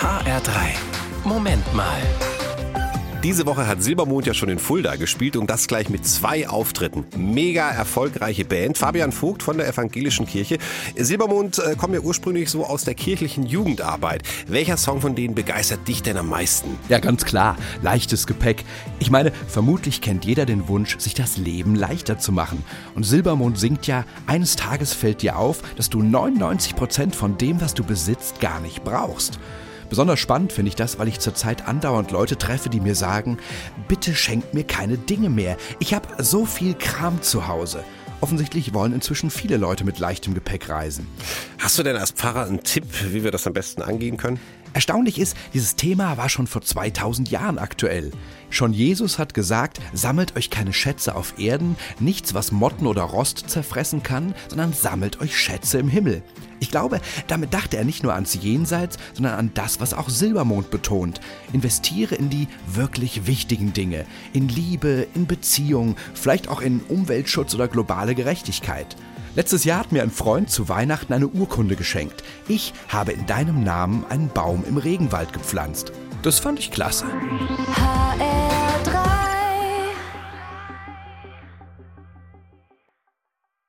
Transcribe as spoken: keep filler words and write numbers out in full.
H R drei. Moment mal. Diese Woche hat Silbermond ja schon in Fulda gespielt und das gleich mit zwei Auftritten. Mega erfolgreiche Band. Fabian Vogt von der Evangelischen Kirche. Silbermond äh, kommt ja ursprünglich so aus der kirchlichen Jugendarbeit. Welcher Song von denen begeistert dich denn am meisten? Ja, ganz klar. Leichtes Gepäck. Ich meine, vermutlich kennt jeder den Wunsch, sich das Leben leichter zu machen. Und Silbermond singt ja, eines Tages fällt dir auf, dass du neunundneunzig Prozent von dem, was du besitzt, gar nicht brauchst. Besonders spannend finde ich das, weil ich zurzeit andauernd Leute treffe, die mir sagen, bitte schenkt mir keine Dinge mehr. Ich habe so viel Kram zu Hause. Offensichtlich wollen inzwischen viele Leute mit leichtem Gepäck reisen. Hast du denn als Pfarrer einen Tipp, wie wir das am besten angehen können? Erstaunlich ist, dieses Thema war schon vor zweitausend Jahren aktuell. Schon Jesus hat gesagt, sammelt euch keine Schätze auf Erden, nichts, was Motten oder Rost zerfressen kann, sondern sammelt euch Schätze im Himmel. Ich glaube, damit dachte er nicht nur ans Jenseits, sondern an das, was auch Silbermond betont. Investiere in die wirklich wichtigen Dinge, in Liebe, in Beziehung, vielleicht auch in Umweltschutz oder globale Gerechtigkeit. Letztes Jahr hat mir ein Freund zu Weihnachten eine Urkunde geschenkt. Ich habe in deinem Namen einen Baum im Regenwald gepflanzt. Das fand ich klasse. H R